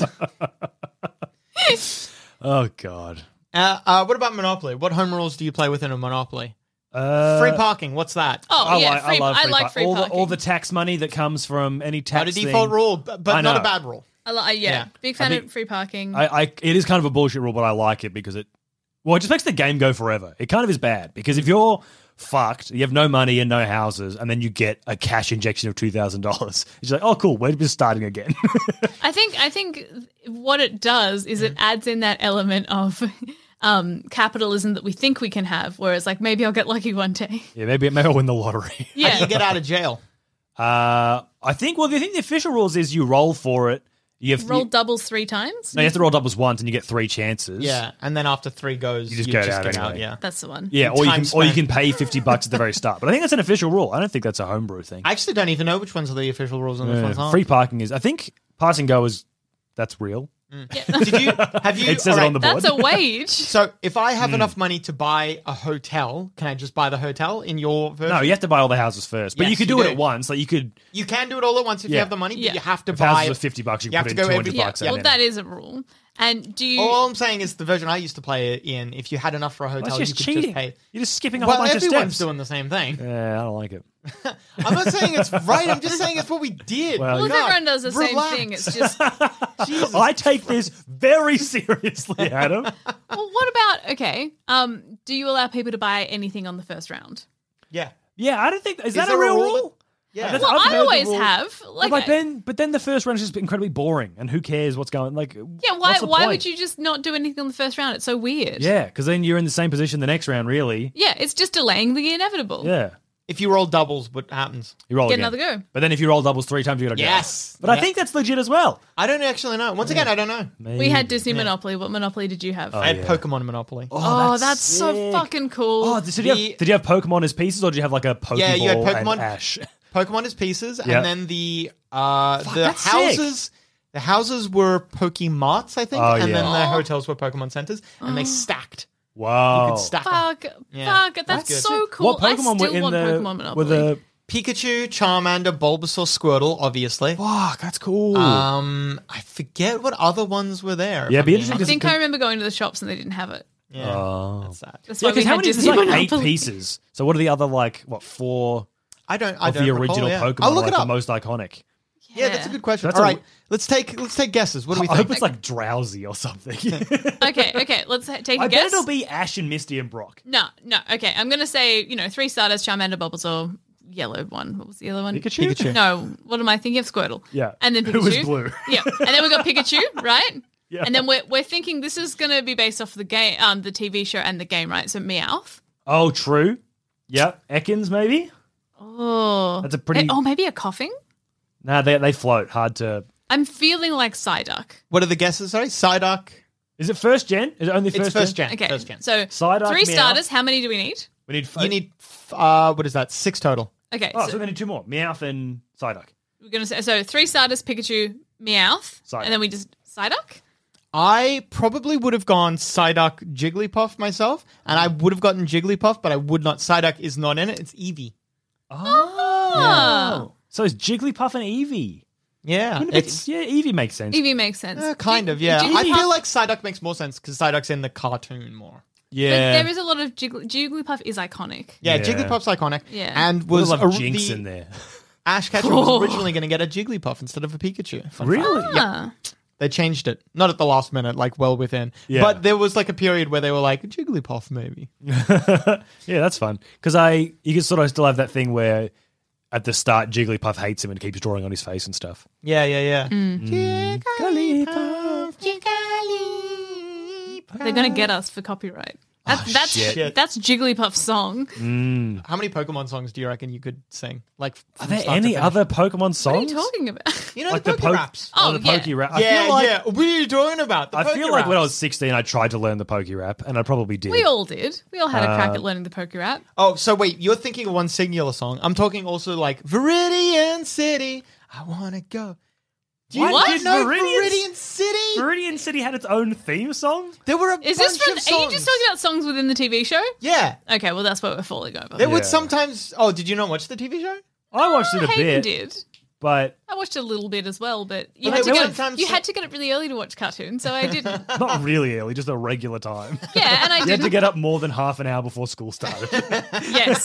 Oh God. What about Monopoly? What home rules do you play within a Monopoly? Free parking. What's that? Oh, yeah, I love free like free all parking. all the tax money that comes from any tax. Not a default thing. rule, but I not a know. bad rule. Yeah, big fan think- of free parking. It is kind of a bullshit rule, but I like it because it just makes the game go forever. It kind of is bad because if you're fucked, you have no money and no houses, and then you get a cash injection of $2,000, it's like, oh cool, we're just starting again. I think what it does is it adds in that element of capitalism that we think we can have, whereas like maybe I'll get lucky one day. Yeah, maybe I'll win the lottery. How do Yeah, you get out of jail? I think the official rules is you roll for it. You have roll doubles 3 times. No, you have to roll doubles once, and you get 3 chances. Yeah, and then after 3 goes, You just go out get anyway. Yeah. That's the one. Yeah, or Time you spent. can pay $50 at the very start. But I think that's an official rule. I don't think that's a homebrew thing. I actually don't even know which ones are the official rules and which ones aren't. Free parking is. I think pass and go that's real. Did you have you? It says all it right, on the board. That's a wage. So if I have enough money to buy a hotel, can I just buy the hotel in your version? No, you have to buy all the houses first. But Yes, you could you do it do. at once. Like you could. You can do it all at once if you Yeah. have the money, but Yeah. you have to If buy. houses are $50, you have put to in go $200 every- bucks. yeah, and Well, then- that is a rule. And do you? All I'm saying is the version I used to play it in, if you had enough for a Well, hotel, that's you just could cheating. just pay. You're just skipping a whole Well, bunch of everyone's steps. doing the same thing. Yeah, I don't like it. I'm not saying it's right. I'm just saying it's what we did. Well, Well, if God, everyone does the same relax. thing, it's just. Jesus. I take this very seriously, Adam. Well, what about okay? Do you allow people to buy anything on the first round? Yeah. Yeah, I don't think is that there a real a rule rule? Yeah. I've Well, heard I the always rule. have. But then the first round is just incredibly boring, and who cares what's going? Like, Yeah, why? what's the Why point? would you just not do anything on the first round? It's so weird. Yeah, because then you're in the same position the next round, really. Yeah, it's just delaying the inevitable. Yeah, If you roll doubles, what happens? you roll Get again. another go. But then if you roll doubles 3 times, you got to go. Yes. But I Yeah. think that's legit as well. I don't actually know. Once again, I don't know. We had Disney Monopoly. What Monopoly did you have? I had Pokemon Monopoly. Oh, that's so sick. fucking cool. Oh, did you have Pokemon as pieces, or did you have like a Pokeball Yeah, you had Pokemon. and Ash? Pokemon is pieces, Yeah. and then the that's houses. The houses were Pokemarts, I think, Oh, and yeah. then the hotels were Pokemon centers, and they stacked. Wow. You could stack 'em. fuck, Yeah. fuck, that's That's good. so cool. What Pokemon I still were in want the Pokemon Monopoly. were the? Pikachu, Charmander, Bulbasaur, Squirtle, obviously. Fuck, that's cool. I forget what other ones were there. Yeah, if be I'm interesting being I think I remember going to the shops and they didn't have it. honest. Yeah, Oh. that's sad. That's Yeah, why we because how had many? There's Disney like Monopoly. 8 pieces. So what are the other 4 I don't of the recall, original yeah. Pokemon? I'll look like it the up. most iconic. Yeah, that's a good question. That's All a- right, let's take guesses. What do we I think? hope it's like Drowsy or something. Okay, let's take a I bet guess. it'll be Ash and Misty and Brock. No, okay. I'm gonna say 3 starters: Charmander, Bulbasaur, yellow one. What was the yellow one? Pikachu? No, what am I thinking of? Squirtle. Yeah. and then Pikachu. Who was blue. Yeah, and then we got Pikachu, right? Yeah. And then we're thinking this is gonna be based off the game, the TV show and the game, right? So Meowth. Oh, true. Yep. Ekans, maybe? Oh, That's a pretty- Oh, maybe a coughing. Nah, they float. Hard to... I'm feeling like Psyduck. What are the guesses? Sorry, Psyduck. Is it first gen? Is it only It's first first gen? gen. Okay, First gen. so Psyduck, 3 Meowth. starters. How many do we need? We need... You need what is that? 6 total. Okay, Oh, so so we need 2 more. Meowth and Psyduck. we're gonna say 3 starters: Pikachu, Meowth, Psyduck. and then we just Psyduck. I probably would have gone Psyduck, Jigglypuff myself, and I would have gotten Jigglypuff, but I would not. Psyduck is not in it. It's Eevee. Oh, So it's Jigglypuff and Eevee. Yeah, it's Yeah, Eevee makes sense. Eevee makes sense. kind of. Yeah, I Jigglypuff- feel like Psyduck makes more sense because Psyduck's in the cartoon more. But Yeah. there is a lot of Jigglypuff is iconic. Yeah, Yeah. Jigglypuff's iconic. Yeah. and We'll was have Jinx in there. Ash Ketchum was originally going to get a Jigglypuff instead of a Pikachu. Fun fact. Really? Ah. They changed it. Not at the last minute, like well within. Yeah. But there was like a period where they were like, Jigglypuff maybe. Yeah, that's fun. Because you can sort of still have that thing where at the start Jigglypuff hates him and keeps drawing on his face and stuff. Yeah. Mm. They're gonna get us for copyright. That's shit. that's Jigglypuff's song. How many Pokemon songs do you reckon you could sing? Like, Are from there start to any finish? other Pokemon What are songs? you talking about? You know, Like the the Poke Poke Raps. Oh, the yeah. Poke Rap. I Yeah, feel like yeah. What are you talking about? The I Poke feel like when I Raps. was 16, I tried to learn the Poke Rap, and I probably did. We all did. We all had a crack at learning the Poke Rap. Oh, so wait, you're thinking of one singular song. I'm talking also like Viridian City. I want to go. Do you What? not know Viridian- Viridian City? Viridian City had its own theme song. There were a Is bunch this from? of Are songs. you just talking about songs within the TV show? Yeah. Okay, well that's what we're falling over. There would Yeah. sometimes... Oh, did you not watch the TV show? I watched it a Hayden bit, did. but I watched a little bit as well, but you But had to there get were up, times- you had to get up really early to watch cartoons, so I didn't. not really early, just a regular time. Yeah, and I You had didn't. to get up more than half an hour before school started. Yes.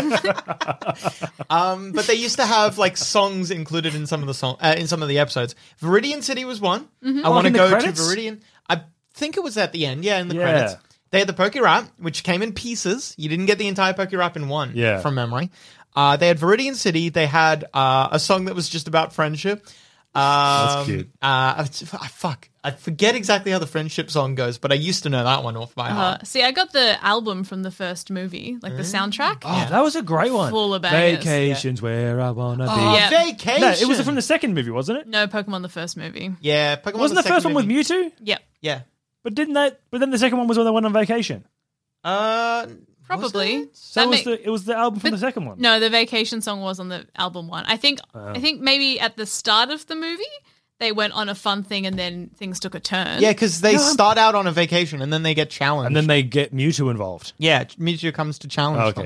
But they used to have like songs included in some of the in some of the episodes. Viridian City was one. I want to in the go credits? to Viridian. I think it was at the end. Yeah, in the Yeah. credits. They had the Poke Rap, which came in pieces. You didn't get the entire Poke Rap in one. Yeah. From memory. They had Viridian City. They had a song that was just about friendship. That's cute. Fuck. I forget exactly how the friendship song goes, but I used to know that one off by heart. See, I got the album from the first movie, like the soundtrack. Oh, that was a great one. Full of bangers. Vacations where I wanna be. Yeah. Vacation. No, it was from the second movie, wasn't it? No, Pokemon the first movie. Yeah, Pokemon Wasn't the second first one with movie. Mewtwo? Yep, Yeah. But then the second one was when they went on vacation. probably. So That it was the album from the second one. No, the vacation song was on the album one. I think maybe at the start of the movie they went on a fun thing and then things took a turn. Yeah, because they start out on a vacation and then they get challenged. And then they get Mewtwo involved. Yeah, Mewtwo comes to challenge Oh, them. okay.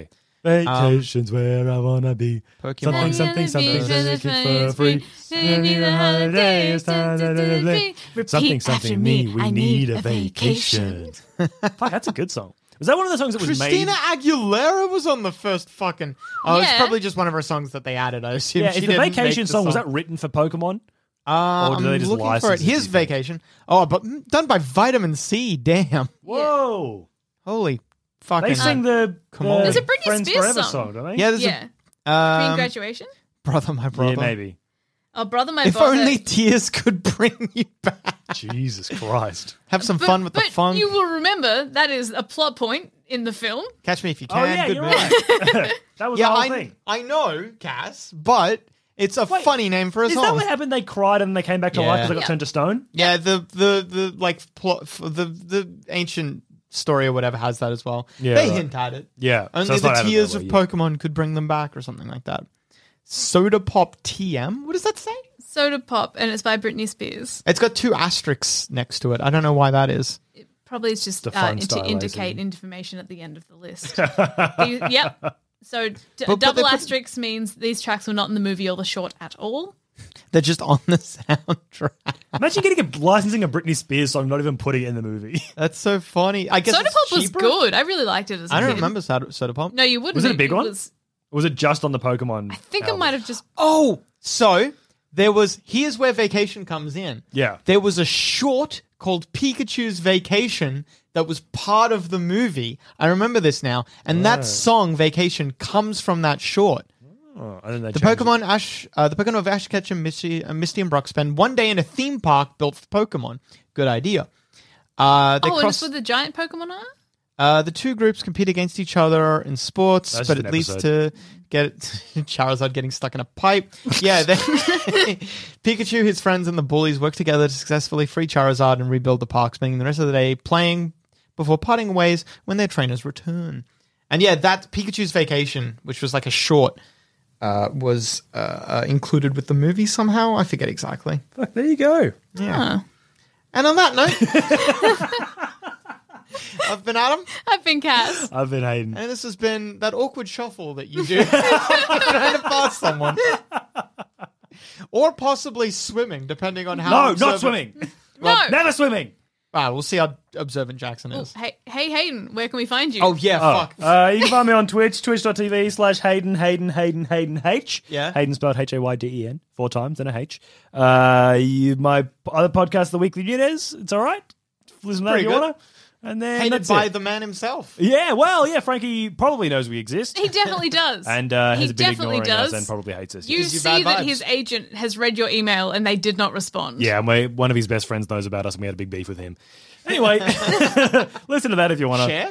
Vacation's where I wanna be. Pokemon. Something for free. Need a holiday, it's time to play. Something me, we need a vacation. Fuck, that's a good song. Was that one of the songs that was Christina made? Aguilera was on the first fucking... Oh, it's Yeah. probably just one of her songs that they added, I assume. Yeah, she is the didn't make vacation the song, was that written for Pokemon? Or did they I'm just looking for license it. it, Here's do you think? Vacation. Oh, but done by Vitamin C. Damn. Whoa. Holy fucking... They sing the come on. There's a Britney Friends Spears Forever song. don't they? Yeah, there's Yeah. a... Graduation? Brother, my brother. Yeah, maybe. Oh, Brother, my If brother. only tears could bring you back. Jesus Christ. Have some fun with the But funk. you will remember that is a plot point in the film. Catch me if you can. Oh, yeah, Good you're bit. right. That was Yeah, the whole thing. I know, Cass, but it's a Wait, funny name for a Is song. that what happened? They cried and they came back to life because they got Yeah. turned to stone? Yeah, the like plot, the ancient story or whatever has that as well. Yeah, they right. hint at it. Yeah. so Only it's the not out tears the of way, Pokemon could bring them back, or something like that. Soda Pop TM. What does that say? Soda Pop, and it's by Britney Spears. It's got 2 asterisks next to it. I don't know why that is. Probably it's just The fun to stylizing. indicate information at the end of the list. Yep. So But double they put- asterisk means these tracks were not in the movie or the short at all. They're just on the soundtrack. Imagine getting licensing a Britney Spears song, not even putting it in the movie. That's so funny. I guess Soda it's Pop was cheaper. good. I really liked it as a I don't kid. remember Soda Pop. No, you wouldn't. Was it a big one? Was, Or was it just on the Pokemon? I think album? it might have just. Oh, so there was. Here's where Vacation comes in. Yeah. There was a short called Pikachu's Vacation that was part of the movie. I remember this now, and that song Vacation comes from that short. Oh, I think they The changed it. Pokemon of Ash Ketchum, Misty, and Brock spend one day in a theme park built for Pokemon. Good idea. They And it's cross. with the giant Pokemon art? The two groups compete against each other in sports, That's but just it an leads episode. to Charizard getting stuck in a pipe. Yeah, Pikachu, his friends, and the bullies work together to successfully free Charizard and rebuild the park, spending the rest of the day playing before parting ways when their trainers return. And yeah, that Pikachu's Vacation, which was like a short, was included with the movie somehow. I forget exactly. Fuck, there you go. Yeah. And on that note, I've been Adam. I've been Cass. I've been Hayden. And this has been that awkward shuffle that you do trying to pass someone. Or possibly swimming, depending on how... No, not observant- swimming. No. Never swimming. Ah, we'll see how observant Jackson is. Hey, Hayden, where can we find you? Oh, yeah, fuck. You can find me on Twitch, twitch.tv/Hayden H. Yeah. Hayden spelled Hayden 4 times, then a H. My other podcast, The Weekly Newnes. It's all right. Listen to that if Pretty you good. want to. And then Hated that's by it. the man himself. Yeah, well, yeah, Frankie probably knows we exist. He definitely does. And he has been definitely ignoring us does. and probably hates us. You Gives you see bad that vibes. his agent has read your email and they did not respond. Yeah, one of his best friends knows about us and we had a big beef with him. Anyway, listen to that if you want to.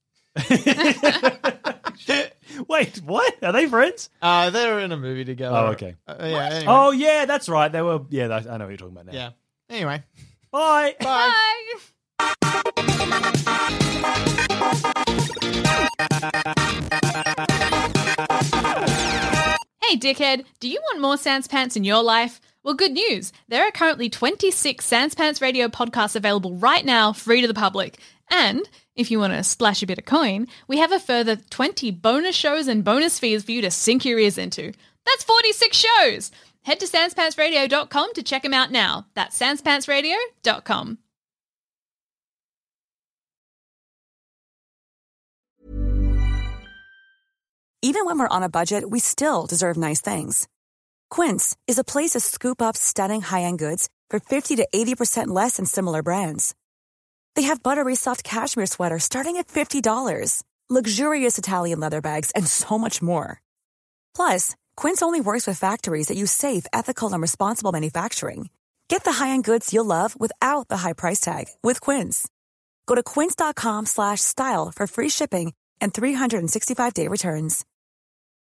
Share? Wait, what? Are they friends? They're in a movie together. Oh, okay. Yeah, anyway. Oh, yeah, that's right. They were. Yeah, I know what you're talking about now. Yeah. Anyway. Bye. Bye. Bye. Hey, dickhead, do you want more Sans Pants in your life? Well, good news. There are currently 26 Sans Pants Radio podcasts available right now, free to the public. And if you want to splash a bit of coin, we have a further 20 bonus shows and bonus feeds for you to sink your ears into. That's 46 shows! Head to sanspantsradio.com to check them out now. That's sanspantsradio.com. Even when we're on a budget, we still deserve nice things. Quince is a place to scoop up stunning high-end goods for 50 to 80% less than similar brands. They have buttery soft cashmere sweaters starting at $50, luxurious Italian leather bags, and so much more. Plus, Quince only works with factories that use safe, ethical, and responsible manufacturing. Get the high-end goods you'll love without the high price tag with Quince. Go to quince.com/style for free shipping and 365-day returns.